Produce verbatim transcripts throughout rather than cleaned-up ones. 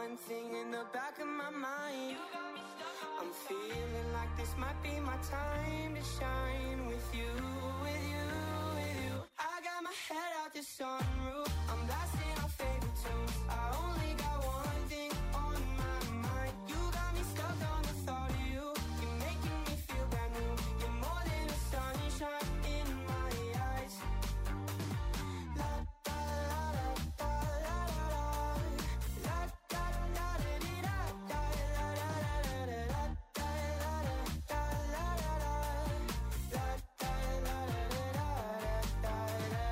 one thing in the back of my mind. I'm feeling like this might be my time to shine with you, with you, with you. I got my head out the sunroof, I'm blasting our favorite tunes. I only got one thing on my mind. You got me stuck on the thought of you. You're making me feel brand new. You're more than a sunshine in my eyes. La da la da la la la. La da da da di da da la la la la la. La da la da la la la. La da la la la la la.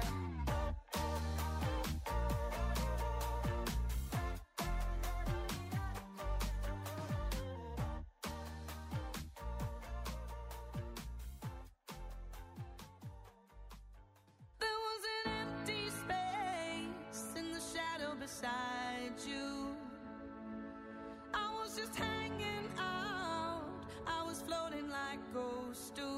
There was an empty space in the shadow beside you. I was just hanging out, I was floating like ghosts do.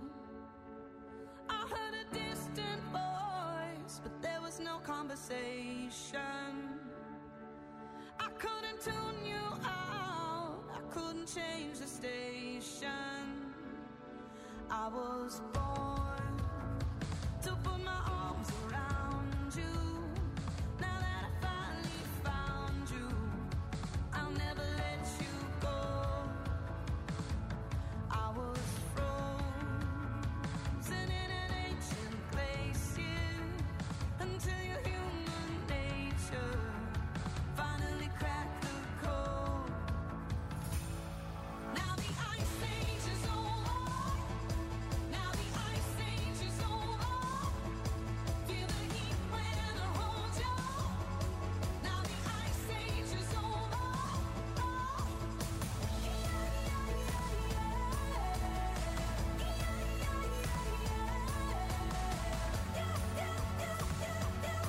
I heard a distant voice, but there was no conversation. I couldn't tune you out, I couldn't change the station. I was born to put my arms around you. Now that I finally found you, I'll never let you go. I was frozen in an ancient glacier until your human nature finally cracked the code. Now the ice age is over. Now the ice age is over. Feel the heat when I hold you. Now the ice age is over. Oh. Yeah, yeah, yeah, yeah. Yeah, yeah, yeah, yeah. Yeah, yeah, yeah, yeah, yeah,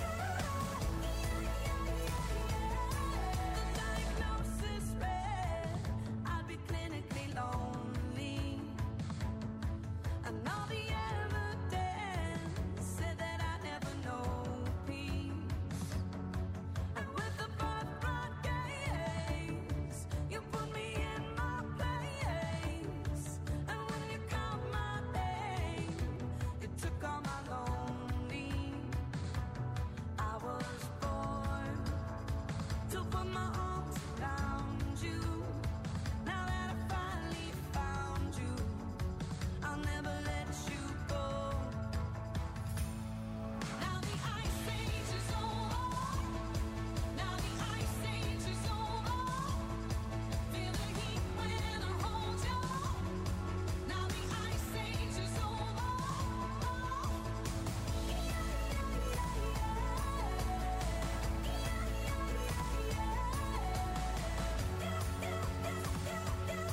yeah. The diagnosis read I'd be clinically lonely, and all the evidence said that I'd never know peace. And with the birthright gaze, you put me in my place. And when you called my name, it took all my lonely. I was born to put my arms around you. Now that I finally found you, I'll never let you go. Now the ice age is over. Now the ice age is over. Feel the heat when I hold you. Now the ice age is over. Oh. Yeah, yeah, yeah, yeah. Yeah, yeah, yeah, yeah. Yeah, yeah, yeah, yeah,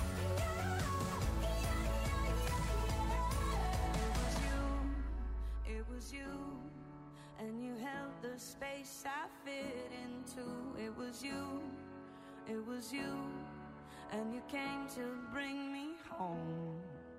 yeah. It was you, it was you, and you held the space I fit into. It was you, it was you, and you came to bring me home.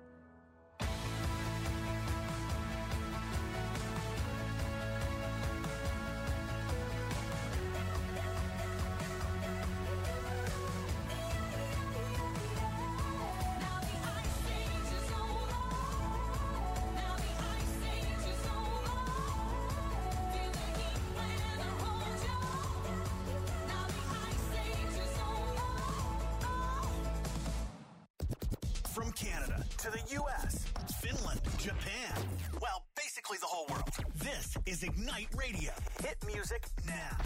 Now the ice age is over. Now the ice age is over. Feel the heat when I hold you. Now the ice age is over. From Canada to the U S, Finland, Japan, well, basically the whole world. This is Ignite Radio. Hit music now.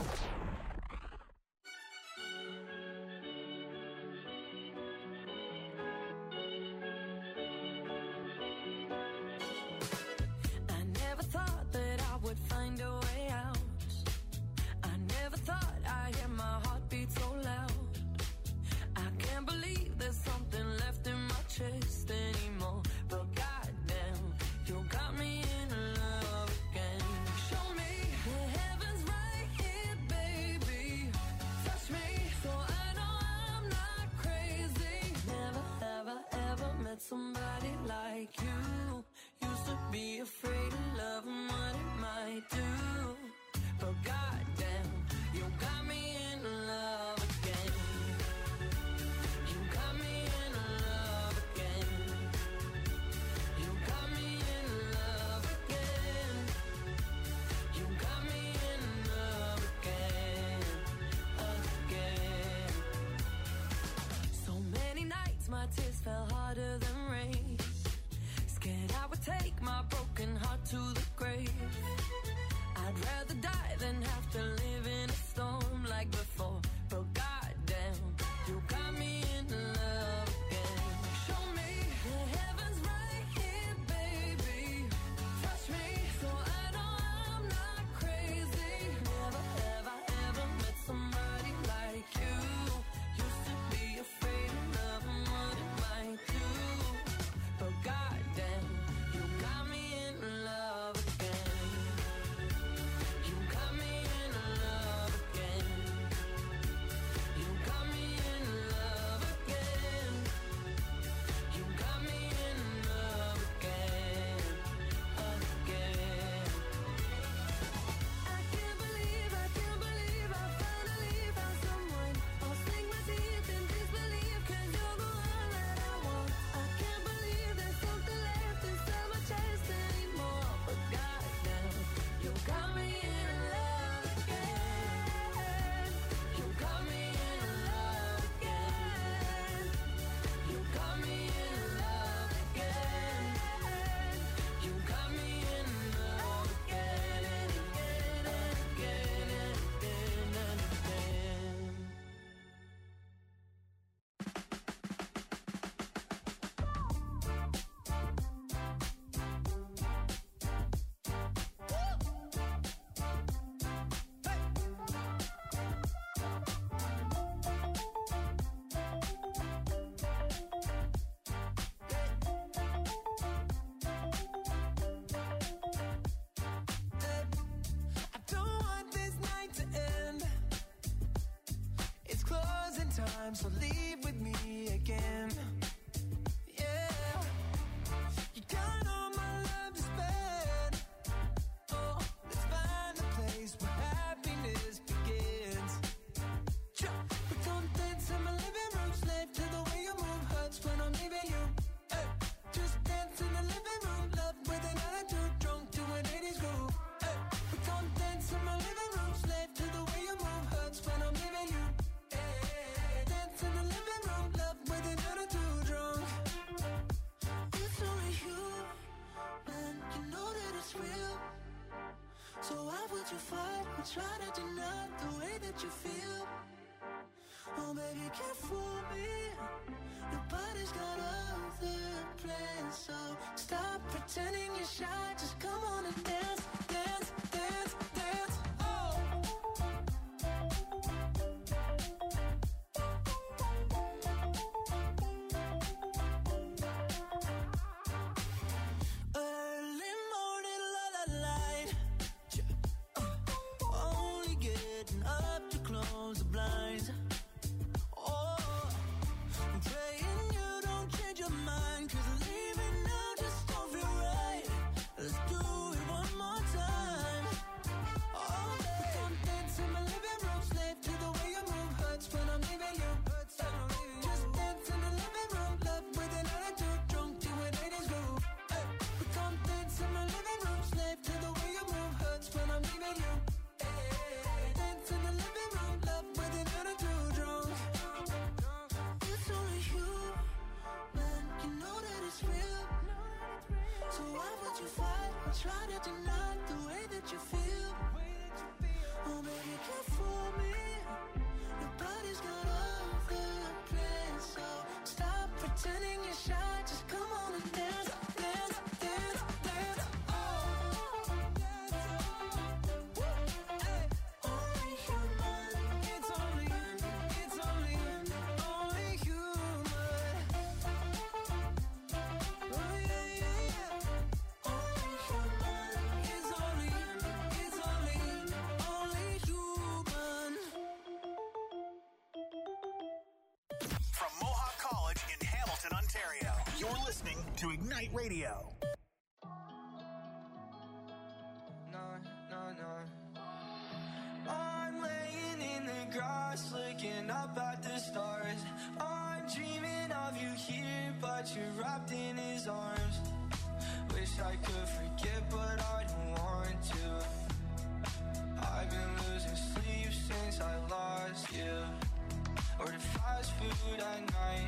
I never thought that I would find a way out. I never thought I'd hear my heartbeat so loud. I can't believe there's something left in my chest anymore. But goddamn, you got me in love again. Show me the heavens right here, baby. Touch me so I know I'm not crazy. Never, ever, ever met somebody like you. Used to be afraid of love and what it might do. But goddamn, you got me in love again. my broken heart to the grave. I'd rather die than have to live in a storm like before. But goddamn, you got me in love again. Show me the heavens right here, baby. Touch me so I know I'm not crazy. Never have I ever met somebody like you. Used to be afraid of love and what it might do. But goddamn, you got me in love again. You got me in love again. You got me in love again. You got me in love again, again. I can't believe, I can't believe I finally found someone. I'll sink my teeth in disbelief 'cause you're the one that I want. I can't believe there's something left inside my chest anymore. But goddamn, you got me in love again. You got me in love again. You got me in love again. You got me in love again and again and again and again and again. I don't want this night to end. It's closing time, so leave with me again. Yeah, you got all my love to spend. Oh, let's find a place where happiness begins. Sure, we don't dance in my living room, slave to the way you move hurts when I'm leaving you. Hey, just dance in the living room, love with an attitude, drunk to an eighties groove. Hey, we don't dance in my living room, slave to the way you move hurts when I'm leaving you. Hey, dance in the living room, love with an attitude, drunk. It's only you, man, you know that it's real. So why would you fight or try to deny the way that you feel? Oh, baby, you can't fool me. Your body's got other plans, so stop pretending you're shy. Just come on and dance, dance, dance, dance. Oh. Early morning, la la light. Uh, only getting up to close the blinds. Oh, I'm praying you don't change your mind, 'cause leaving now just don't feel right. Let's do it one more time. Oh, babe, come dance in my living room, slave to the way you move hurts when I'm leaving you. Just dance in the living room, love with an attitude, drunk to an eighties groove. Hey, we come dance in my living room, slave to the way you move hurts when I'm leaving you. Hey, dance in the living room, love with an attitude, drunk. It's only you, man, you know that it's real. So why would you fight or try to deny the way that you feel? Oh, baby, you can't fool me. Your body's got other plans, so stop pretending you're shy. Just come on and dance, dance, dance, dance. Oh, hey, only human. It's only, it's only, only human. Oh yeah, yeah, yeah. Only human. It's only, it's only, only human. From Mohawk College in Hamilton, Ontario, you're listening to Ignite Radio. No, no, no. I'm laying in the grass, looking up at the stars. I'm dreaming of you here, but you're wrapped in his arms. Wish I could forget, but I don't want to. I've been losing sleep since I lost you. Ordered fast food at night,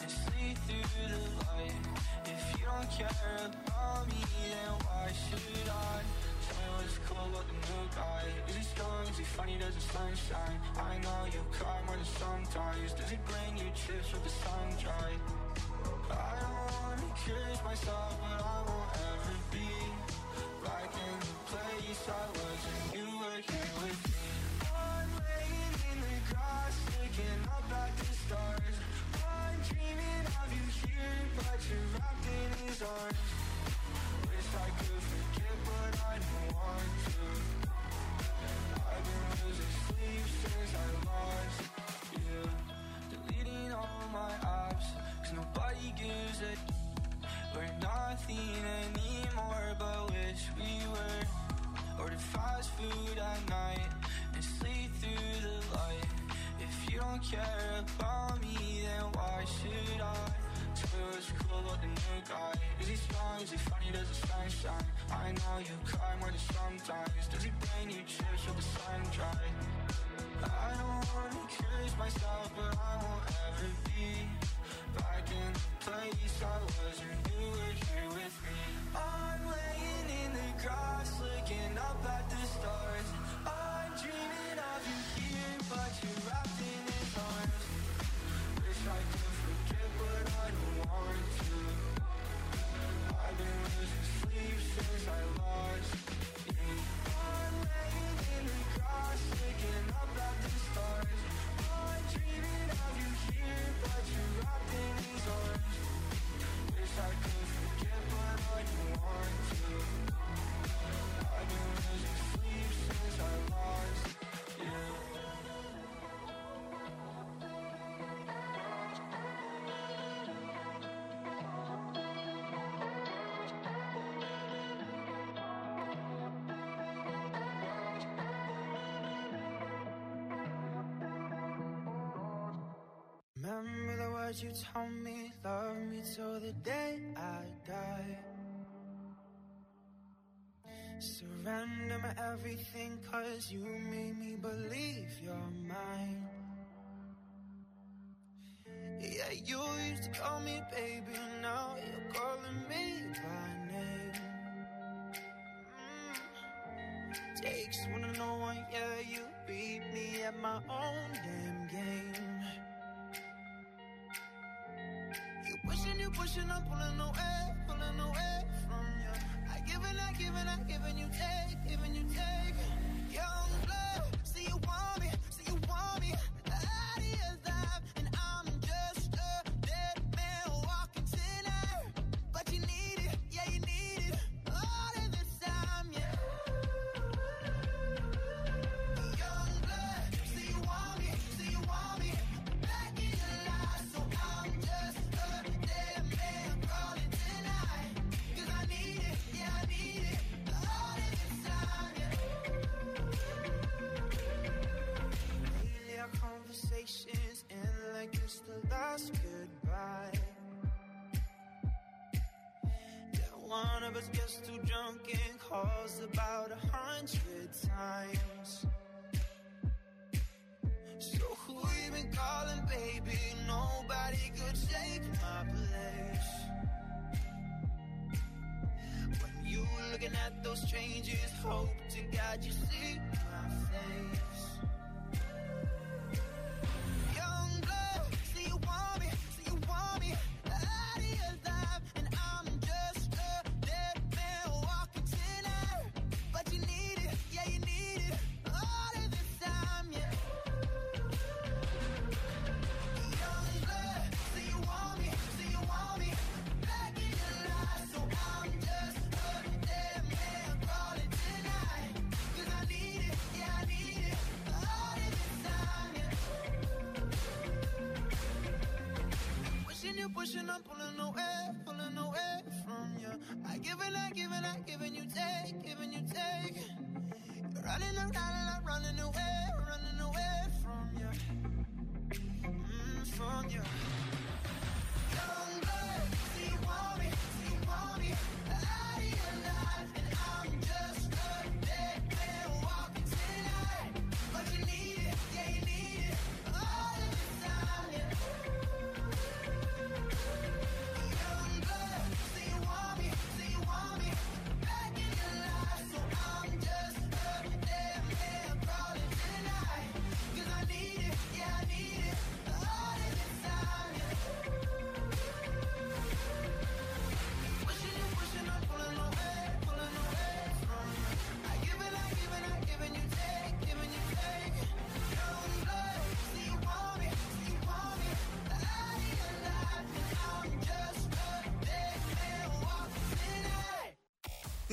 and sleep through the light. If you don't care about me, then why should I? Tell me what's cool about the new guy. Is he strong, is he funny, does the sunshine? I know you cry more than sometimes. Does he bring you chips with the sun dry? I don't wanna curse myself, but I won't ever be back in the place I was when you were here with me. I'm laying in the grass, looking up at the stars. I'm dreaming of you here, but you're wrapped in his arms. Wish I could forget, but I don't want to. I've been losing sleep since I lost you. Deleting all my apps, cause nobody gives a we're nothing anymore, but wish we were. Order fast food at night and sleep through the light. If you don't care about me, then why should I? Tell me what's cool about the new guy. Is he strong, is he funny, does the sun shine? I know you cry more than sometimes. Does he bring you chips with the sun dry? I don't wanna curse myself, but I won't ever be back in the place I was when you were here with me. I'm laying in the grass, looking up at the stars. I'm dreaming of you here, but you're wrapped in his arms. Wish I could forget, but I don't want to. I've been losing sleep since I lost you. I'm laying in the grass, looking up at the stars. I'm dreaming of you here, but you're wrapped in his arms. Wish I could forget, but I don't want to. I've been losing sleep since I lost you. Remember the words you told me, love me till the day I die. Surrender my everything, cause you made me believe you're mine. Yeah, you used to call me baby, now you're calling me by name. mm. Takes one to know one, yeah, you beat me at my own damn game. You pushing, you pushing, I'm pulling away, pulling away from you. I give and I give and I give and you take, giving you take. Young blood, see you want me, see you want me. Out of your life, and I'm just a dead man walking tonight. But you need it, yeah you need it, all of this time, yeah. Young blood, see you want me, see you want me. Back in your life, so I'm just a dead man calling tonight. Cause I need it, yeah I need it, all of this time, yeah. Lately our conversations end like it's the last goodbye. Yeah, one of us gets too drunk and calls about a hundred times. So who you been calling, baby? Nobody could take my place. When you looking at those strangers, hope to God you see my face. Young blood, see you want me, see you want me. Out of your life, and I'm just a dead man walking tonight. But you need it, yeah you need it, all of this time, yeah. Young blood, see you want me, see you want me. Back in your life, so I'm just a dead man calling tonight. Cause I need it, yeah I need it, all of this time, yeah. Pushing you, pushing, I'm pulling away, pulling away from you. I give and I give and I give and you take, giving you take. You're running around and I'm running away, running away from you, mm, from you. Young blood, see you want me, see you want me. Out of your life, and I'm just a dead man walking tonight. But you need it, yeah you need it, all of this time, yeah.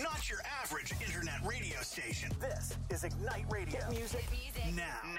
Not your average internet radio station. This is Ignite Radio. Hit music, Hit music. now. Now.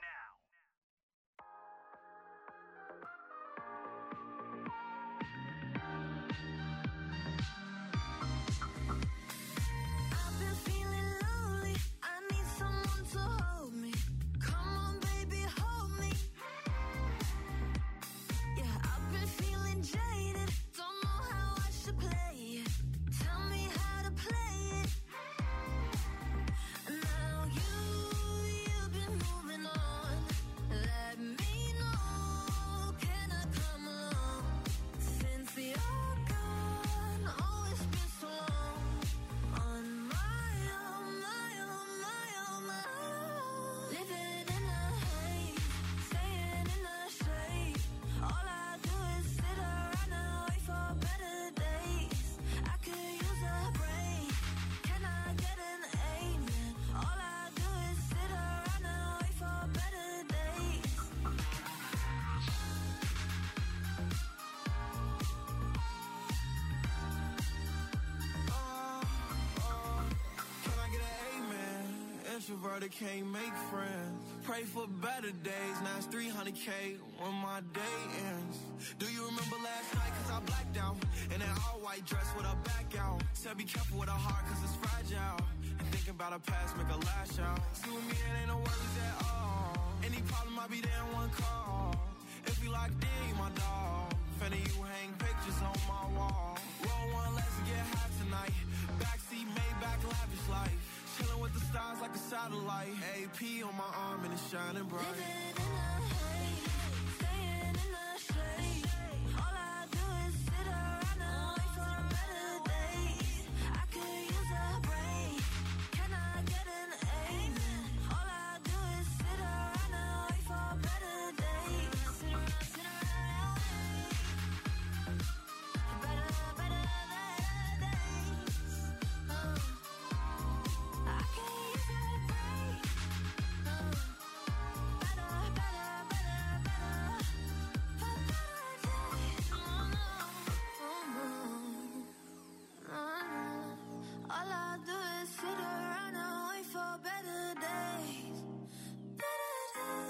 Introverted can't make friends. Pray for better days. Now it's three hundred K when my day ends. Do you remember last night? Cause I blacked out. In an all white dress with a back out. Said be careful with a heart cause it's fragile. And thinking about a past make a lash out. See with me it ain't no worries at all. Any problem I be there in one call. If you locked in, you my dog. Finna you hang pictures on my wall. Roll one, let's get high tonight. Backseat, Maybach, lavish life. Chilling with the stars like a satellite. A P on my arm and it's shining bright. Living in the haze, staying in the shade. All I do is sit around and wait for better days. I could use a break. Can I get an amen? All I do is sit around and wait for better days. Sit around, sit around and wait. Better, better days. Uh. I can use a break. Uh, better, better, better, better, for better days. Oh no, oh no, oh no. All I do is sit around and wait for better days, better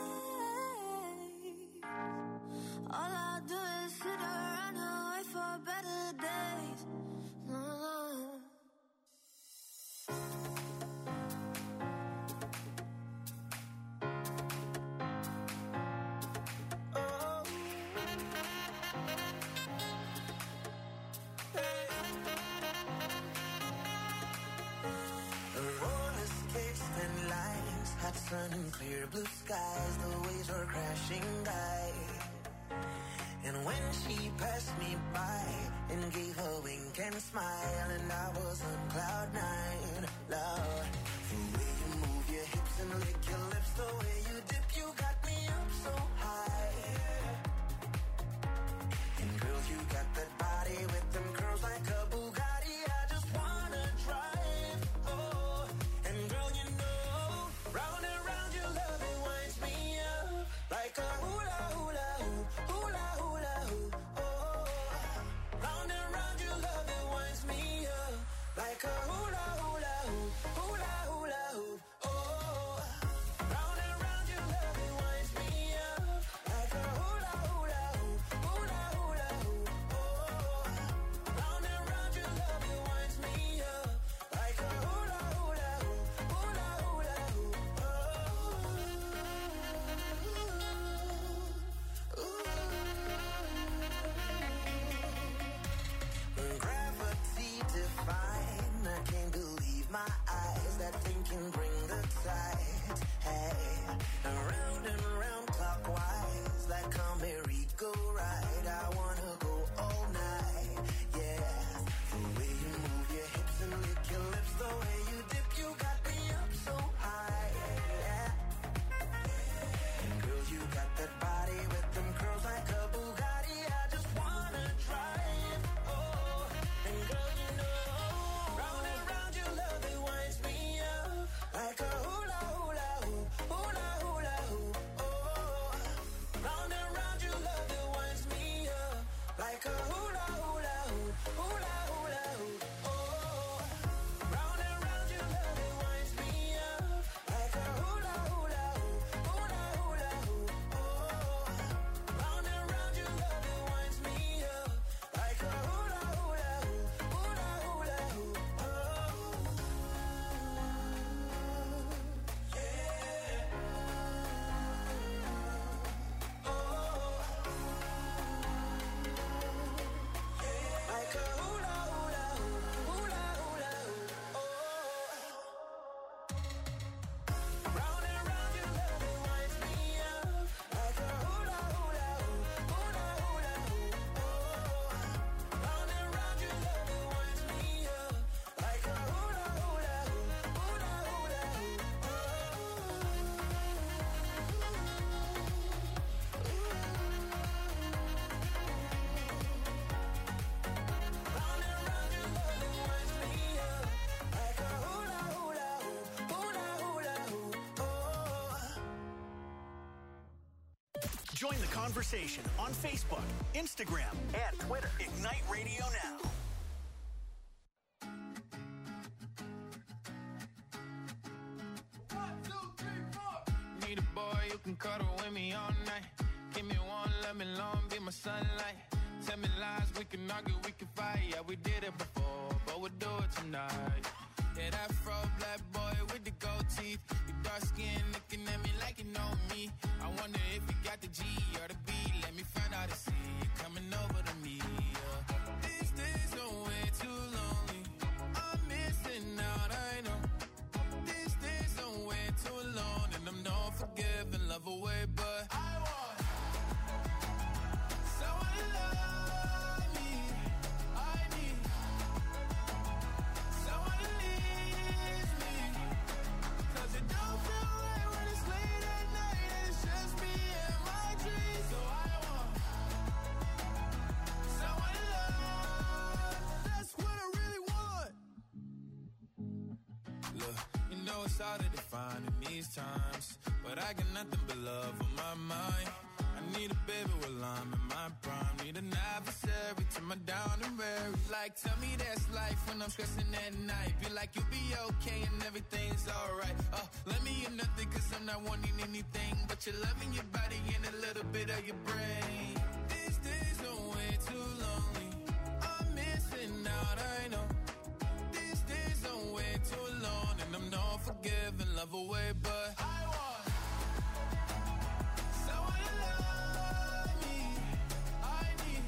days. All I do is sit around and wait for better days. Oh. Roller skates, thin lines, hot sun and clear blue skies. The waves were crashing by. And when she passed me by and gave a wink and smile, and I was on cloud nine, Lord. The way you move your hips and lick your lips, the way you dip, you got me up so high. And girl, you got that body with them curls like a Bugatti. I just wanna drive, oh. And girl, you know, round and round your love, it winds me up like a hula hula hoop, hula hula hoop, oh. Round and round your love, it winds me up like a Join the conversation on Facebook, Instagram, and Twitter. Ignite Radio Now. One, two, three, four. Need a boy you can cuddle with me all night. Give me one, let me long, be my sunlight. Tell me lies, we can argue, we can fight. Yeah, we did it before, but we'll do it tonight. Yeah, that fro black boy with the gold teeth. You dark skin looking at me like you know me. I wonder if you got the G or the B. Let me find out and see you coming over to me. Yeah. These days are way too lonely. I'm missing out, I know. These days are way too long, and I'm not forgiving, love away, but I want someone to love me. I need someone to leave me. Cause it don't feel right when it's late at night and it's just me and my dreams. So I want someone to love. That's what I really want. Look, you know it's hard to define in these times, but I got nothing but love on my mind. I need a baby while I'm in my prime. Need an adversary to my down and weary. Like, tell me that's life when I'm stressing at night. Be like, you'll be okay and everything's alright. Uh, let me in nothing cause I'm not wanting anything but your love in your body and a little bit of your brain. These days are way too lonely. I'm missing out, I know. These days are way too long, and I'm not forgiving, love away, but I want someone to love me. I need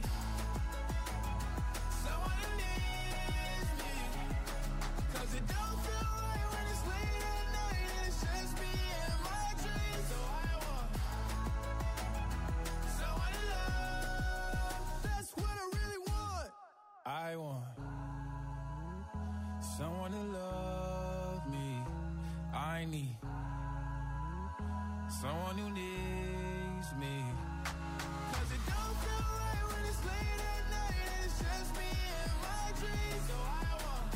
someone to leave me. Cause it don't feel right when it's late at night and it's just me and my dreams. So I want someone to love. That's what I really want. I want someone to love me. I need someone who needs me. Cause it don't feel right when it's late at night and it's just me and my dreams. So I want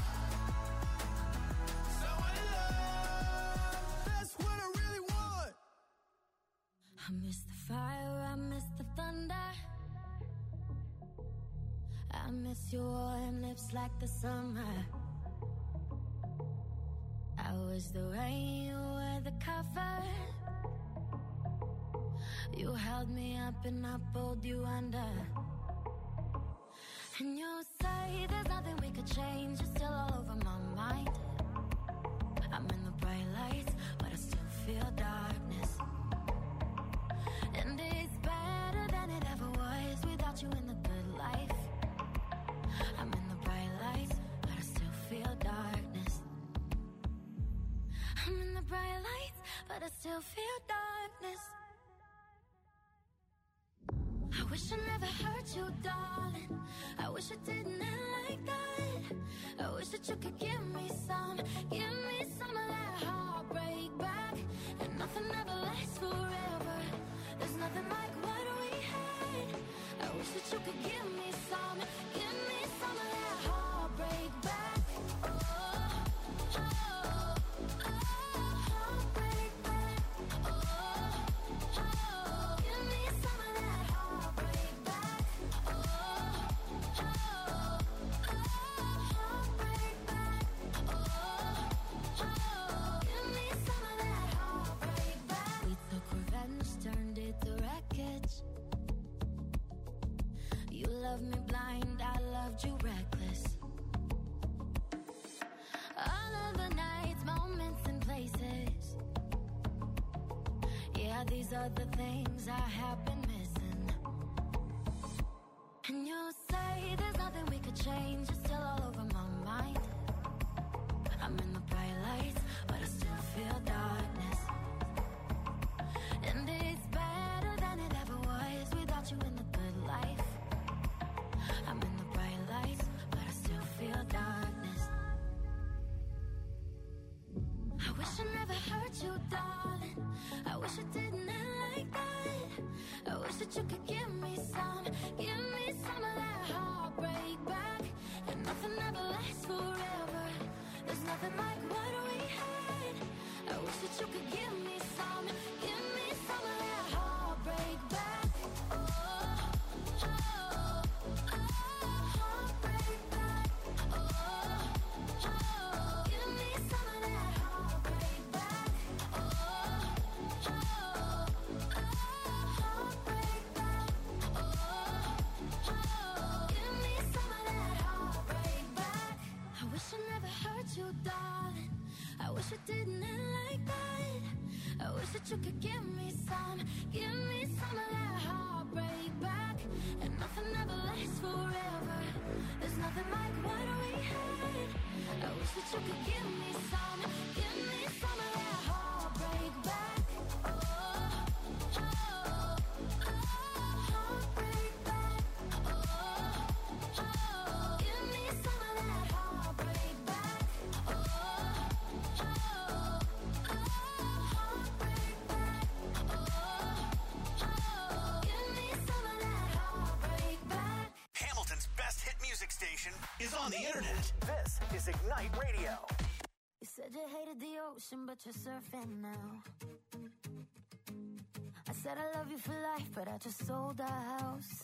someone to love. That's what I really want. I miss the fire, I miss the thunder. I miss your warm lips like the summer. I was the rain, you were the cover. You held me up and I pulled you under. And you say there's nothing we could change. You're still all over my mind. I'm in the bright lights, but I still feel darkness. And it's better than it ever was without you in the good life. I'm in the bright lights, but I still feel darkness. I'm in the bright lights, but I still feel darkness. I wish I never hurt you, darling. I wish I didn't end like that. I wish that you could give me some, give me some of that heartbreak back. And nothing ever lasts forever. There's nothing like what we had. I wish that you could give me some, give me some of that heartbreak back. Oh, oh, oh, heartbreak back. Oh, oh, give me some of that heartbreak back. Oh, oh, oh, heartbreak back. Oh, oh, give me some of that heartbreak back. We took revenge, turned it to wreckage. You loved me blind, I loved you reckless. All of the nights, moments and places. Yeah, these are the things I have been missing. And you say there's nothing we could change. You're still all over my mind. I'm in the bright lights, but I still feel darkness. And it's better than it ever was without you in the good life. I'm in the bright lights, but I still feel darkness. I wish I never hurt you, darling. I wish it didn't end like that. I wish that you could give me some, give me some of that heartbreak back. And nothing ever lasts forever. There's nothing like what we had. I wish that you could give me some, give me some of that heartbreak back. wish it didn't end like that. I wish that you could give me some, give me some of that heartbreak back. And nothing ever lasts forever. There's nothing like what we had. I wish that you could give me some, give me some of that heartbreak back. Oh, oh, oh, heartbreak back. Oh, oh, give me some of that heartbreak back. Oh, oh, oh, heartbreak back. Oh, oh, give me some of that heartbreak back. Hamilton's best hit music station is on the internet. This is Ignite Radio. You said you hated the ocean, but you're surfing now. I said I love you for life, but I just sold our house.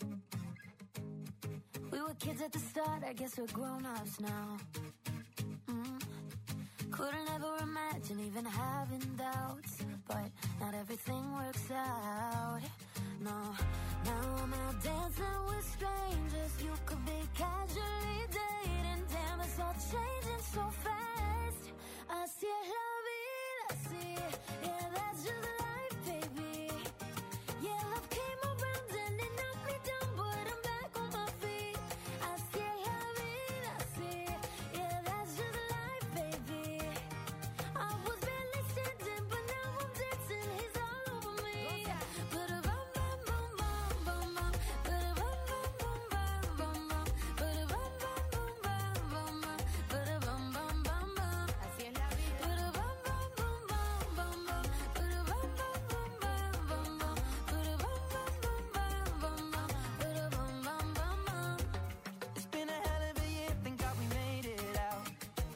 We were kids at the start, I guess we're grown-ups now. Mm. Couldn't ever imagine even having doubts, but not everything works out. No, now I'm out dancing with strangers. You could be casually dating. Damn, it's all changing so fast. Así es la vida, así. Yeah, that's just life, baby. Yeah, love came around and it knocked me down, but I'm back on my feet. Así es la vida, así. Yeah, that's just life, baby. I was barely standing, but now I'm dancing. He's all over me. But a bum bum bum bum bum bum. But a bum bum bum bum bum bum. But a bum bum bum bum bum bum. But a bum bum bum bum. Así es la vida. But a bum bum bum bum bum bum. But a bum bum bum bum bum bum. But a bum bum bum bum bum bum. But a bum bum bum bum. It's been a hell of a year, thank God we made it out.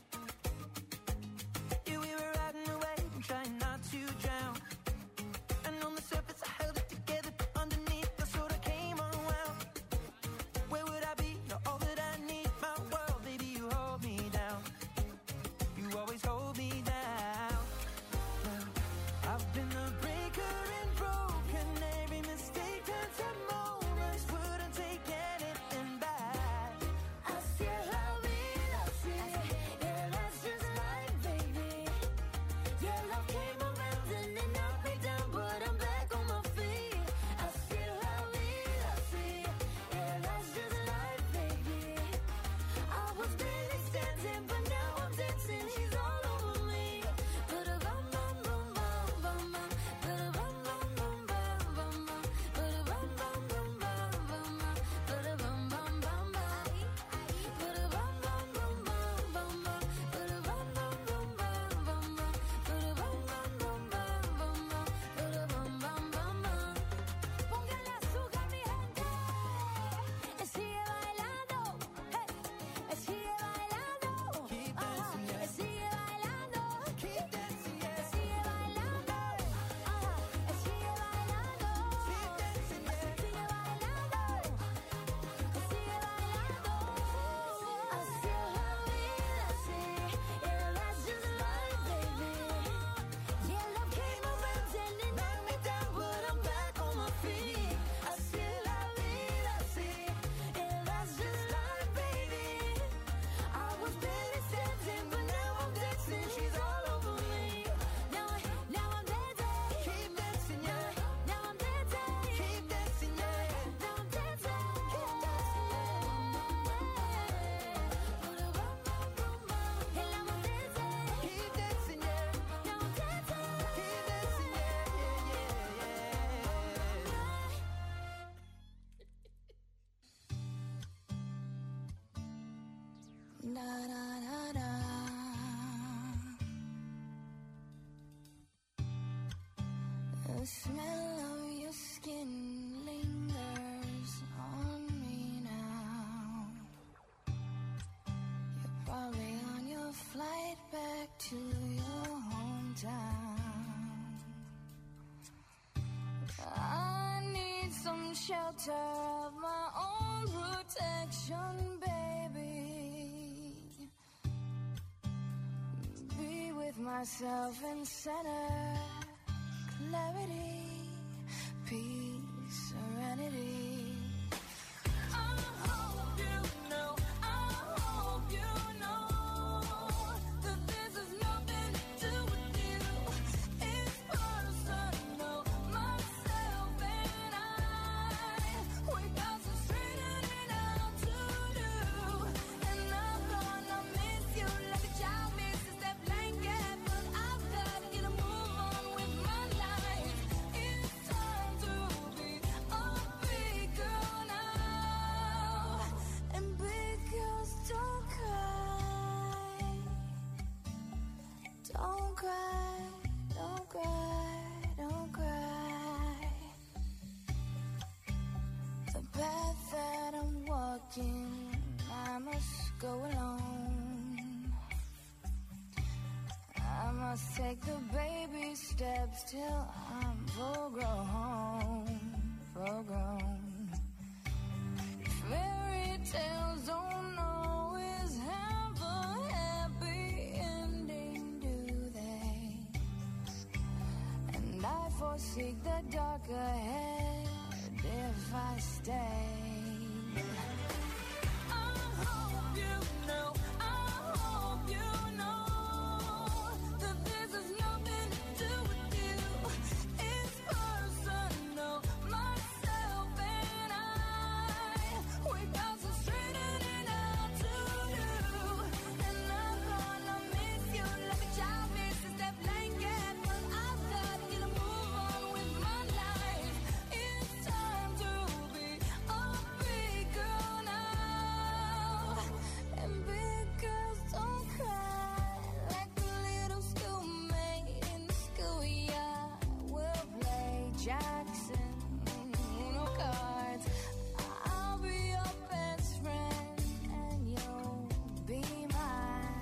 Yeah, we were riding away and trying not to drown. And on the surface I held it together, but underneath I sort of came unwound. Where would I be? You're all that I need. My world, baby, you hold me down. You always hold me down. Now, I've been a breaker and broken. Every mistake turns to moments. Wouldn't take anything back. Así es la vida, así. Yeah, that's just life, baby. Yeah, love came around and it knocked me down, but I'm back on my feet. Así es la vida, así. Yeah, that's just life, baby. I was barely standing, but now I'm dancing. He's all over me. But a bum bum bum bum bum bum. But a bum bum bum bum bum bum. But a bum bum bum bum bum bum. But a bum bum bum bum. But a bum bum bum bum bum bum. But a bum bum bum bum bum bum. But a bum bum bum bum bum bum. But a bum bum bum bum. Póngale azúcar, mi gente. Y sigue bailando. Hey. Y sigue bailando. Ajá. Y sigue bailando. Keep dancing, Y yeah. sigue bailando. Ajá. Y sigue bailando. Keep dancing, yeah. Sigue bailando. Y sigue bailando. Así es la vida, así. Yeah, that's just life, baby. Yeah, love came around and it knocked me down, but I'm back on my feet. Así es la vida, así. Yeah, that's just life, baby. I was barely standing, but now I'm dancing. She's all over me. Now, I, now I'm dancing. Keep dancing, yeah. Now I'm dancing. Keep dancing, yeah. Now I'm dancing. Keep dancing. Put a bum bum bum bum. And now I'm dancing. Keep dancing, yeah. Now I'm dancing. Keep dancing, yeah, yeah, yeah, Da da da da. The smell of your skin lingers on me now. You're probably on your flight back to your hometown. I need some shelter of my own protection, baby. Be with myself in center, clarity, peace, serenity. I hope you know, I hope you know that this is nothing cry, don't cry, don't cry. The path that I'm walking, I must go alone. I must take the baby steps till I'm full grown, full grown. Fairy tales don't always have a happy ending, do they? And I foresee the dark ahead if I stay. I hope you know, I hope you know that this has nothing to do with you. It's personal, myself and I. We got some straightening out to do. And I'm gonna miss you like a child misses that blanket. But I've got to get a move on with my life. It's time to be a big girl now. And big girls don't cry like a little schoolmate in the schoolyard. We'll play Jackson, Uno cards. I'll be your best friend and you'll be my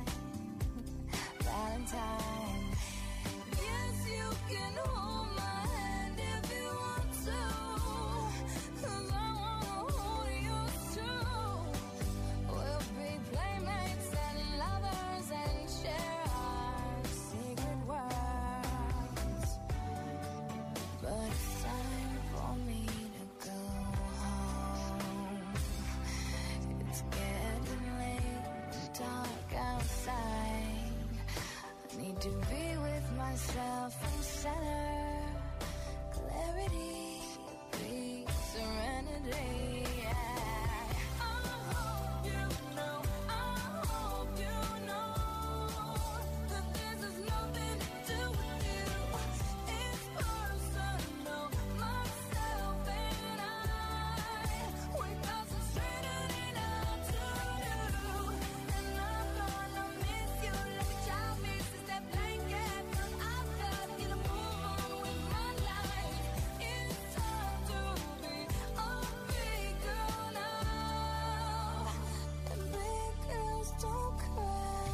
Valentine. Yes, you can hold my hand if you want to, 'cause I wanna hold yours too. We'll be playmates and lovers and share our secret worlds. But it's time for me to go home. It's getting late and dark outside. I need to be with myself and center. Clarity, peace, serenity. I hope you know, I hope you know that this has nothing to do with you. It's personal, myself and I. We got some straightening out to do. And I'm gonna miss you like a child misses that blanket. But I've got to get a move on with my life. It's time to be a big girl now. And big girls don't cry.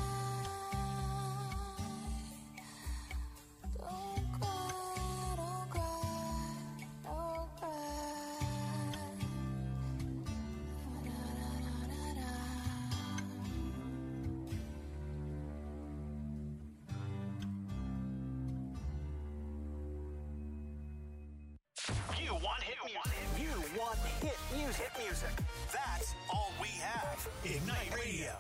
Don't cry, don't cry, don't cry. Da-da-da-da-da. You want hit music. You want hit music. Hit music. That's all we have. Ignite Radio.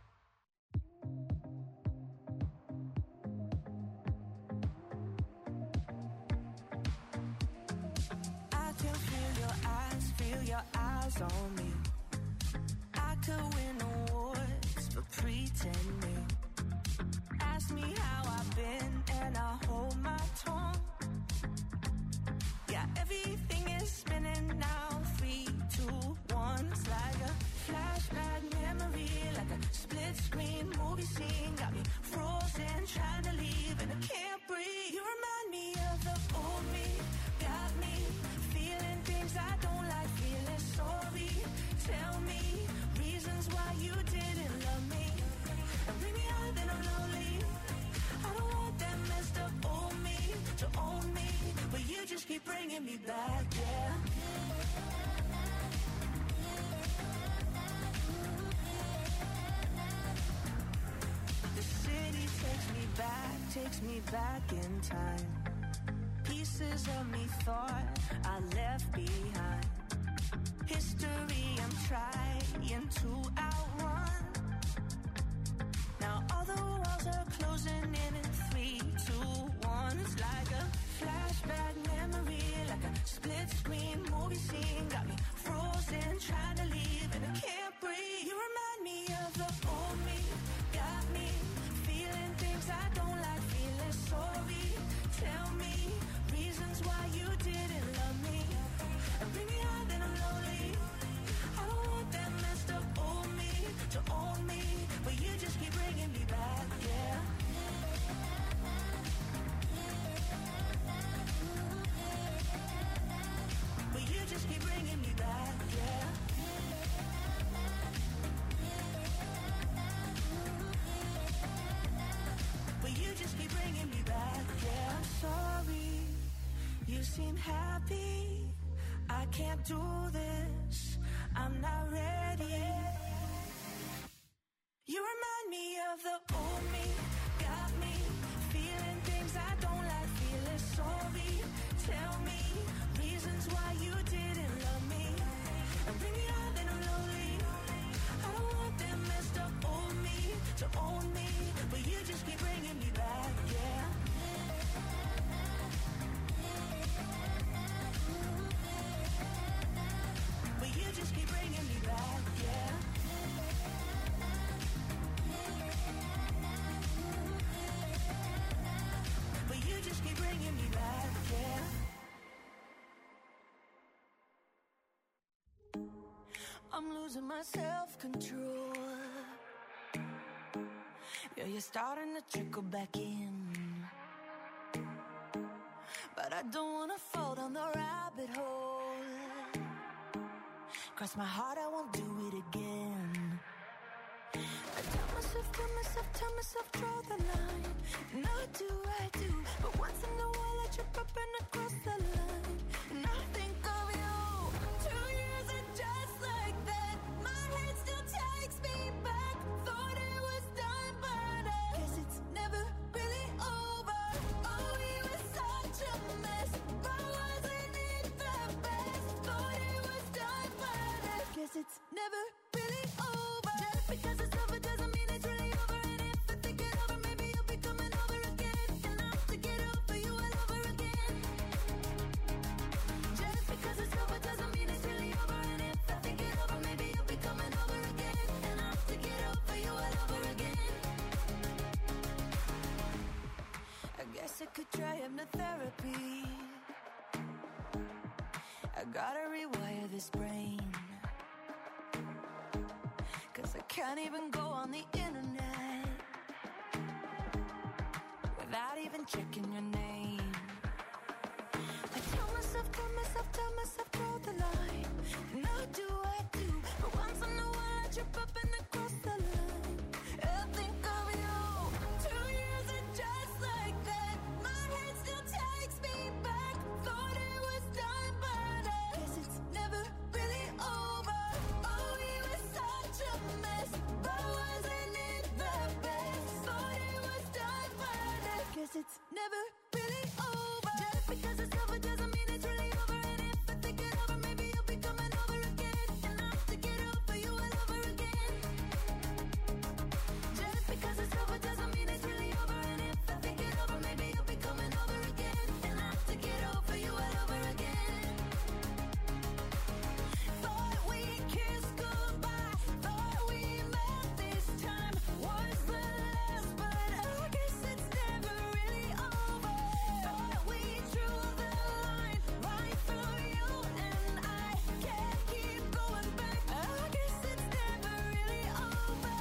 I can feel your eyes, feel your eyes on me. I could win awards for pretending. Ask me how I've been and I hold my tongue. Yeah, everything is spinning now. Three, two, one. It's like a flashback memory, like a split screen movie scene. Got me frozen, trying to leave and I can't breathe. You remind me of the old me. Got me feeling things I don't like, feeling sorry. Tell me reasons why you didn't love me. And bring me out, then I'm lonely. I don't want that messed up old me to own me, but you just keep bringing me back, yeah. The city takes me back, takes me back in time. Pieces of me thought I left behind. History I'm trying to outrun. Now all the walls are closing in in three, two, one. It's like a flashback memory, like a split screen movie scene. Got me frozen, trying to leave and I can't breathe. You remind me of the old me. Got me feeling things I don't like, feeling sorry. Tell me reasons why you didn't love me. And bring me out, then I'm lonely. I don't want that messed up old me to own me, but you just keep bringing me back, yeah. seem happy. I can't do this, I'm not ready. You remind me of the old me, got me feeling things I don't like, feeling sorry. Tell me reasons why you didn't love me, and bring me out then I'm lonely. I don't want that messed up old me to own me, but you just keep bringing me back, yeah. But you just keep bringing me back, yeah. But you just keep bringing me back, yeah. I'm losing my self-control. Yeah, you're starting to trickle back in, but I don't wanna fall down the rabbit hole. Cross my heart, I won't do it again. I tell myself, tell myself, tell myself, draw the line. And I do, I do, but once in a while I trip up and I cross the line. And I think of you. Two years and just like that, my head still takes me back. Thought it was done, but I guess it's never really over. Oh, we were such a mess, but wasn't it the best? Thought it was done, but I guess it's never really over. Just because it's over doesn't mean it's really over. And if I think it over, maybe you'll be coming over again. And I have to get over you all over again. Just because it's over doesn't mean it's really over. And if I think it over, maybe you'll be coming over again. And I have to get over you all over again. I guess I could try hypnotherapy. I gotta rewire this brain, 'cause I can't even go on the internet without even checking your name. I tell myself, tell myself, tell myself, draw the line. And I do, I do, but once in a while I trip up and I cross the line. I think of you. Two years and just like that, my head still takes me back. Thought it was done, but I guess it's never really over. Oh, we were such a mess, but wasn't it the best? Thought it was done, but I guess it's never really over. Just because it's over doesn't mean it's really over. And if I think it over, maybe you'll be coming over again. And I have to get over you all over again. Just because it's over doesn't mean it's really over. And if I think it over, maybe you'll be coming over again. And I have to get over you all over again. Thought we kissed goodbye, thought we met this time was the last, but I guess it's never really over. Thought we drew the line right through you, and I can't keep going back. I guess it's never really over.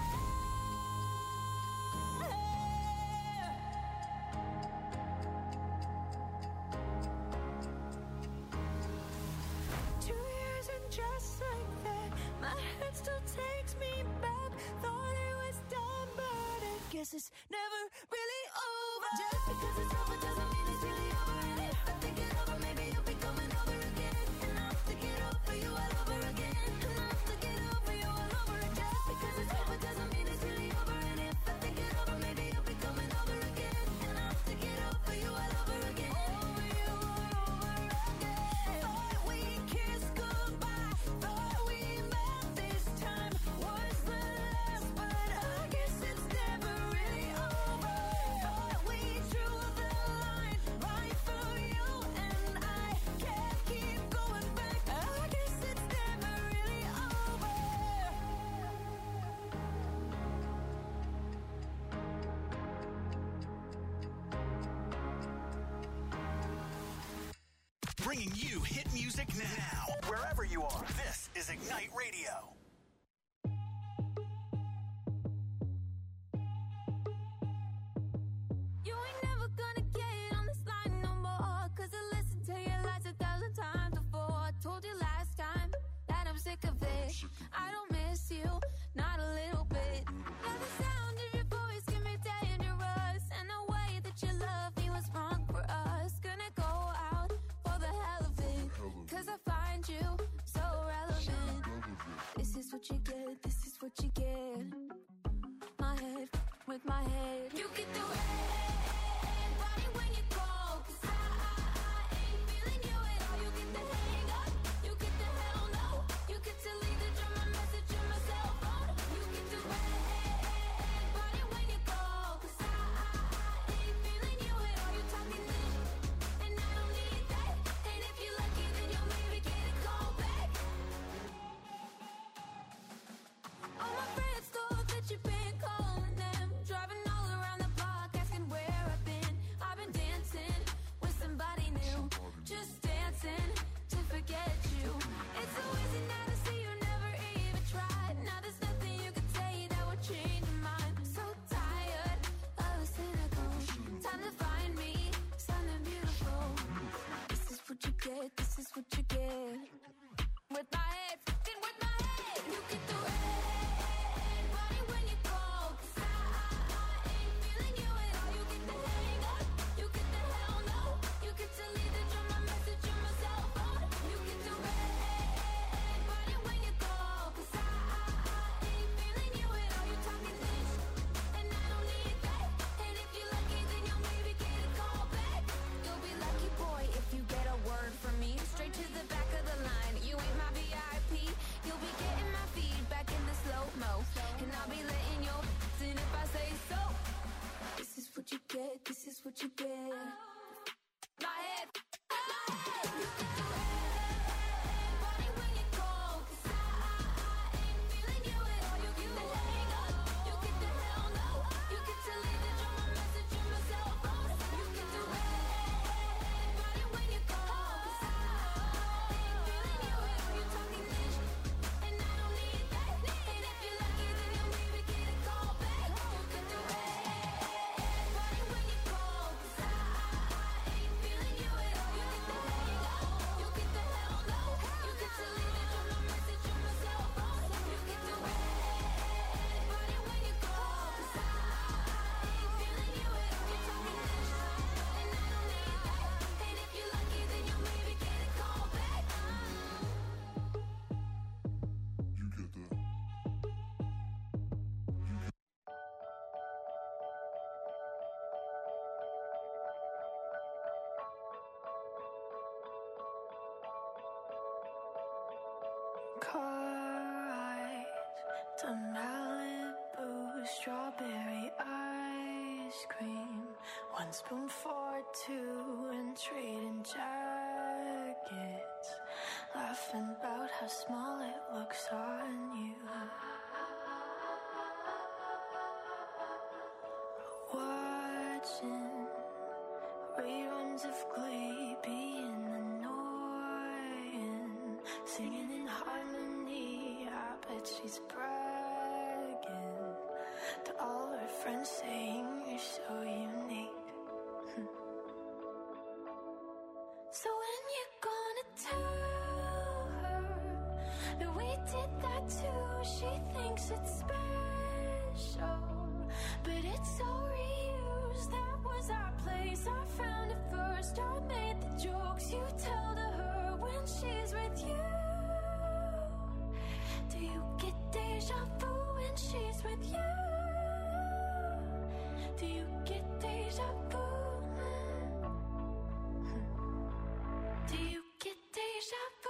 Two years and just like that, my head still takes me back. Thought it was done, but I guess it's never really over. Just because it's over doesn't mean it's really over. And if I think it over, maybe you'll be coming over again. And I have to get over you all over again. And I have to get over you all over again. Just because it's over doesn't mean it's really over. And if I think it over, maybe you'll be coming over again. And I have to get over you all over again. Over you all over again. Thought we kissed goodbye, thought we met this time was the last, but I guess it's never really over. Thought we drew the line right through you, and I can't keep going back. I guess it's never really over. Bringing you hit music now. Wherever you are, this is Ignite Radio. You ain't never gonna get on this line no more, 'cause I listened to your lies a thousand times before. I told you last time that I'm sick of it. I don't miss you, not a little bit. Yeah, the sound of your voice can be dangerous, and the way that you love me was wrong for us. Gonna go out for the what you get, this is what you get. My head with my head. You get the red body when you call, 'cause I, I, I ain't feeling you at all. You get the hang up, you get the hell no. You get to leave the drum, my message on my cell phone. You get the red body when you call, 'cause I, I, I ain't feeling you at all. You talking this, and I don't need that. And if you're lucky, then you'll maybe get a call back. All my friends thought that you've been calling them, driving all around the block, asking where I've been. I've been dancing with somebody new, just dancing to forget you. It's so easy now to see you never even tried. Now there's nothing you can say that would change your mind. I'm so tired of the cynical. Time to find me something beautiful. This is what you get, this is what you get. With my head, fucking with my head. You get the red body when you call, 'cause I, I, I ain't feeling you at all. You get the hang up, you get the hell no. You get to leave the drum, my message on my cell phone. You get the red body when you call, 'cause I, I, I ain't feeling you at all. You talking this, and I don't need that. And if you're lucky, then you'll maybe get a call back. You'll be lucky, boy, if you get a word from me. Straight to the back of the line, you ain't my V I P. You'll be getting my feedback in the slow-mo, and I'll be letting you in if I say so. This is what you get, this is what you get. My head, my head. You get the red body when you call, 'cause I, I, I ain't feeling you at all. You get the hang up, you get the hell no. You get to leave the drum, my message on my cell phone. You get the red body when you call, 'cause I, I ain't feeling you at all. You talking this, and I don't need that. And if you're lucky, then you'll maybe get a call back. You get the red body when you call, 'cause I, I ain't feeling you at all. You get the hang up, you get the hell no. You get to leave the drum, my message on my cell phone. You get the red body when you call, 'cause I, I ain't feeling you at all. You talking this, and I don't need that. And if you're lucky, then you'll maybe get a call back. You get the. Car ride to Malibu, strawberry ice cream. One spoon for two and trading jackets, laughing about how small it looks on you. Watching reruns of Glee, being annoying, singing in harmony. I bet she's bragging to all her friends, saying you're so unique. So when you gonna tell her that we did that too? She thinks it's special, but it's so reused. That was our place, I found it first. I made the jokes you tell to her when she's with you. Do you get deja vu when she's with you? Do you get deja vu? Do you get deja vu?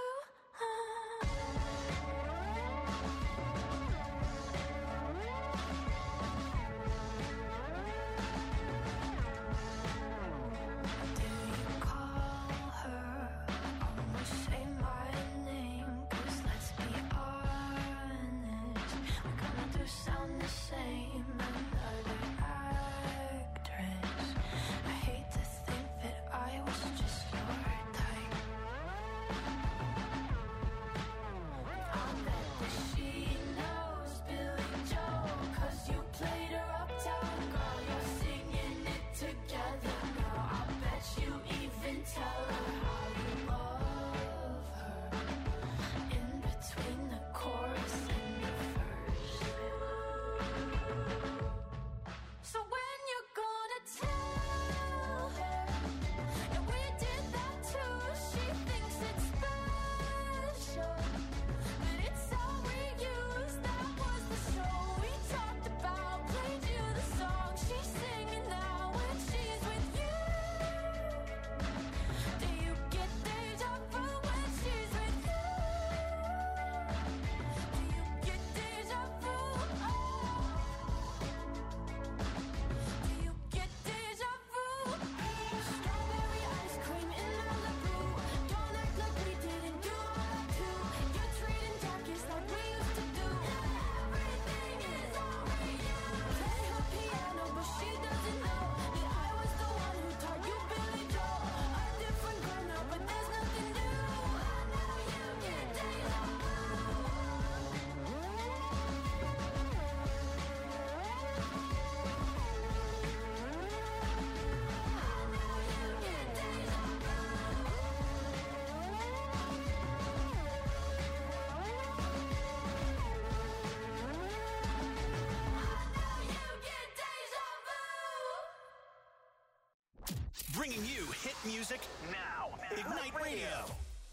Bringing you hit music now. Ignite Radio.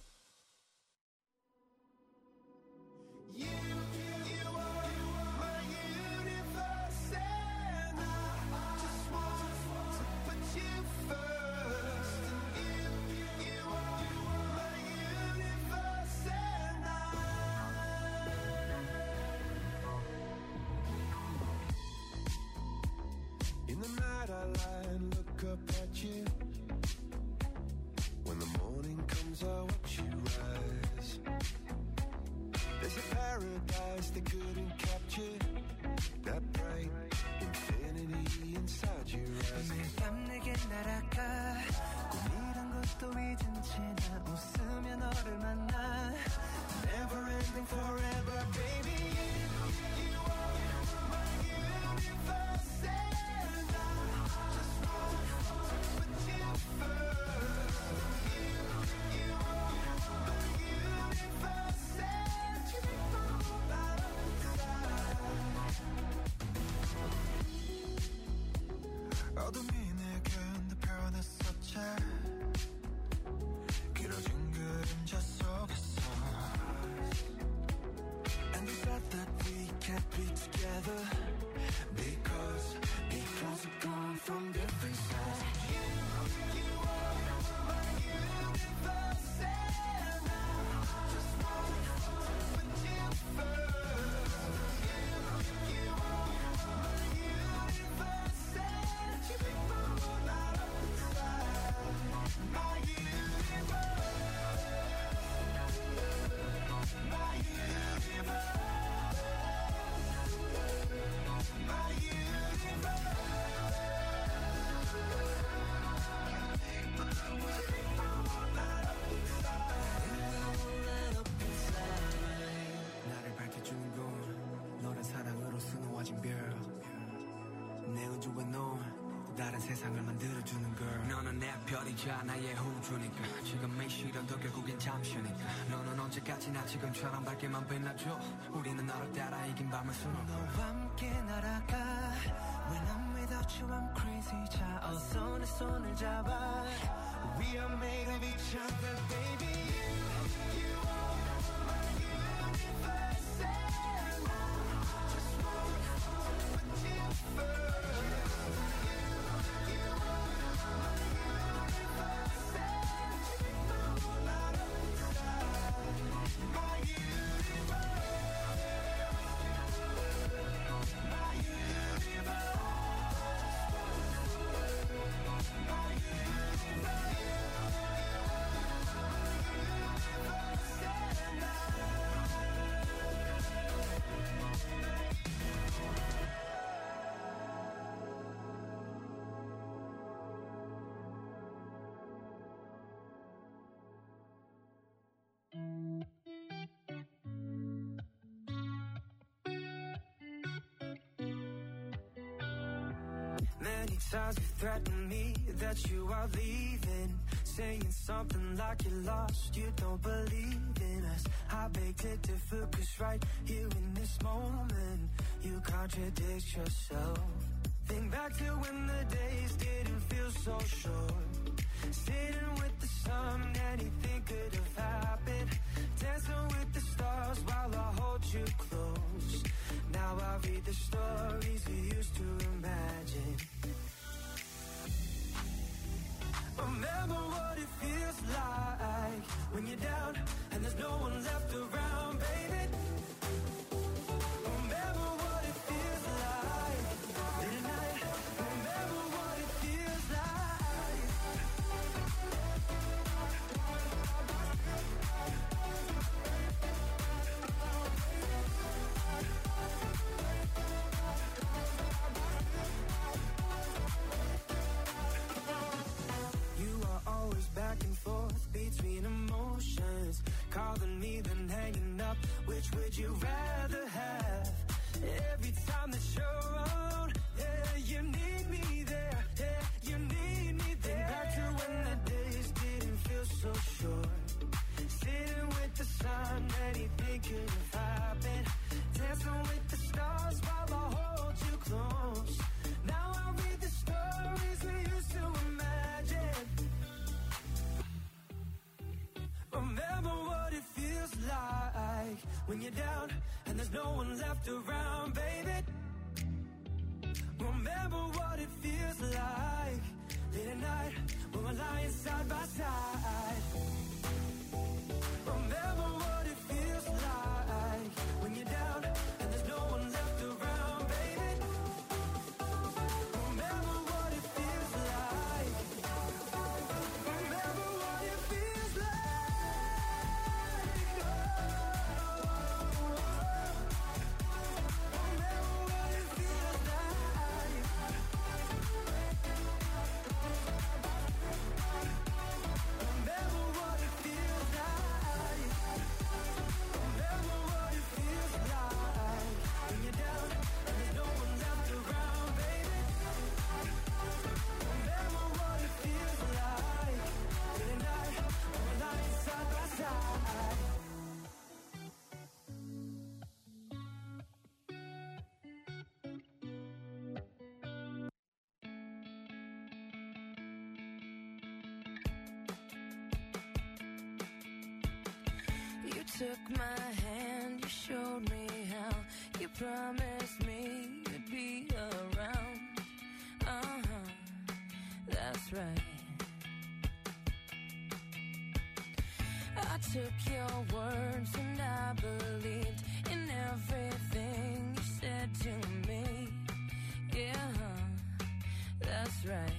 You, you are my universe, and I just want to put you first. And you, you are my universe, and I. In the night I lie and look up at you. When the morning comes, I watch you rise. There's a paradise they couldn't capture. That bright infinity inside your eyes. 매일 밤 내게 날아가. 꿈이란 것도 잊은 채 나 웃으며 너를 만나. Never ending forever, baby. You, you are my universe, and I just want to put you first. You, you are my universe, and you make my whole life inside. 어둠이 내게 내 변했었지. 길어진 그림자 속에서. And you said that we can't be together because because we're gone from different sides. You, you are my universe, and I just want to put you first. You, you are my universe, and you make my whole life inside. My universe, my universe, my universe. 나를 밝혀주는 건 너란 사랑으로 수놓아진 별. 내 우주에 넌 또 다른 세상을 만들어주는 걸. 너는 내 별이자 나의 우주니까. 지금의 시련도 결국엔 잠시니까. 너는 언제까지나 지금처럼 밝게만 빛나줘. 우리는 너를 따라 이긴 밤을 수놓고 너와 함께 날아가. When I'm without you I'm crazy. 자 어서 내 손을 잡아. We are made of each other, baby. You, you are my universe, and I just want to put you first. You, you are my universe, and you make my whole life inside. My universe, my universe, my universe. Many times you threatened me that you are leaving, saying something like you're lost, you don't believe in us. I beg to differ, cause right here in this moment you contradict yourself. Think back to when the days didn't feel so short, sitting with the sun, anything could have happened, dancing with the stars while I hold you close. Now I read the stories we used to imagine. Remember what it feels like when you're down and there's no one left around, baby. Remember what it feels like in the night. Remember what it feels like. You are always back and forth between emotions, calling me then hanging up. Which would you rather have? Every time that you're around, yeah, you need me there, yeah, you need me there. Back to when the days didn't feel so short, sitting with the sun, anything could have happened, dancing with the stars while I hold you close. Now I read the stories we used to imagine. when you're down and there's no one left around, baby. Remember what it feels like late at night when we're lying side by side. Remember what it feels like when you're down and there's no one left around, baby. Remember what it feels like. Remember what it feels like. Oh, remember what it feels like. Remember what it feels like. Remember what it feels like when you're down and there's no one left around, baby. Remember what it feels like late at night when we're lying side by side. You took my hand, you showed me how. You promised me you'd be around. Uh-huh, that's right. I took your words and I believed in everything you said to me. Yeah, that's right.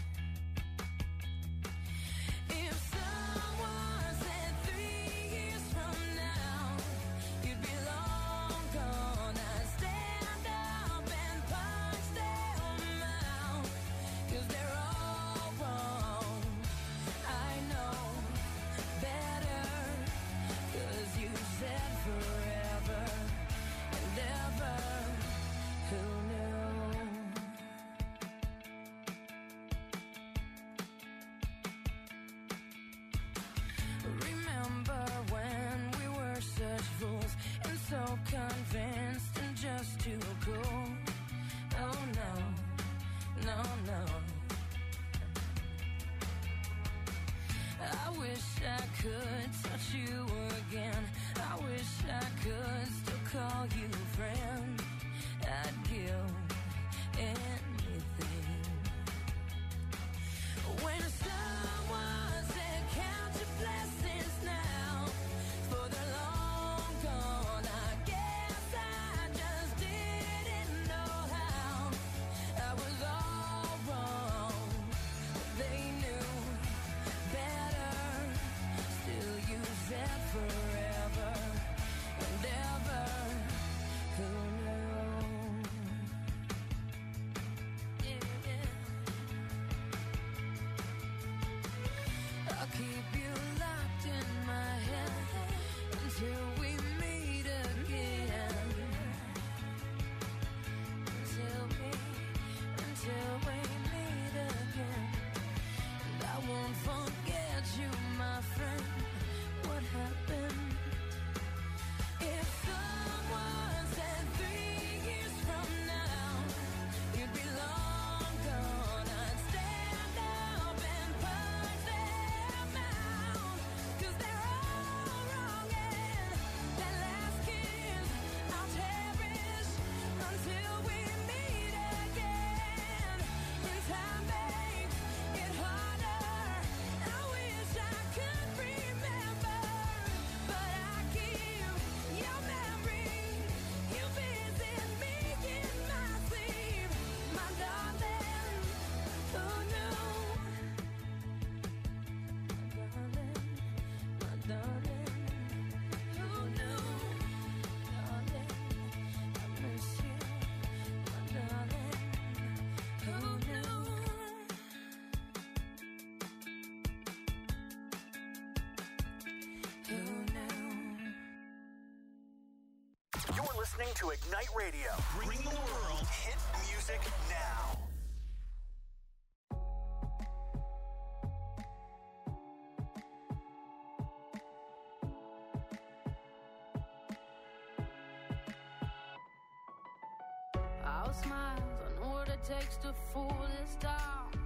If someone said three years from now you'd be long gone, I'd stand up and punch them out, 'cause they're all wrong. I know better, 'cause you said forever and ever. Who knew? Remember when we were such fools and so convinced and just too cool? Oh no, no, no. I wish I could touch you again. I wish I could still call you friend. I'd give anything. When someone said count your blessings now, for they're long gone, I guess I just didn't know how. I was all wrong, they knew better. Still you said forever and ever. Who knew? Yeah, yeah. I'll keep you locked in my head until we meet again. Until we, until we meet again. And I won't forget you, my friend. What happened? If someone said three years from now you'd be long gone, I'd stand up and punch them out, 'cause they're all wrong. And that last kiss I'll cherish until we meet again. And time makes it harder. I wish I could remember, but I keep your memory. You visit me in my sleep, my darling. Who knew? My darling, my darling. Who knew? Darling, I miss you, my darling. Who knew? Who knew? You're listening to Ignite Radio. Bring the world hit music now. I'll smile, I know what it takes to fool this town.